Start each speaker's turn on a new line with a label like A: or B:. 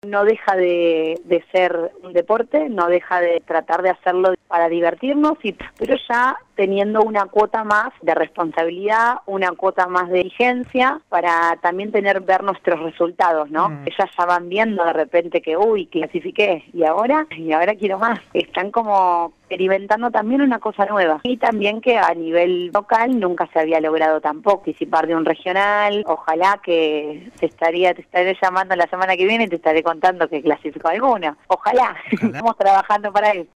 A: No deja de ser un deporte, no deja de tratar de hacerlo para divertirnos, pero ya teniendo una cuota más de responsabilidad, una cuota más de exigencia para también ver nuestros resultados, ¿no? Ellas ya van viendo de repente que, clasifiqué, y ahora quiero más. Están como experimentando también una cosa nueva. Y también que a nivel local nunca se había logrado tampoco participar de un regional. Ojalá que te estaré llamando la semana que viene y te estaré contando que clasificó alguna. Ojalá. Estamos trabajando para eso.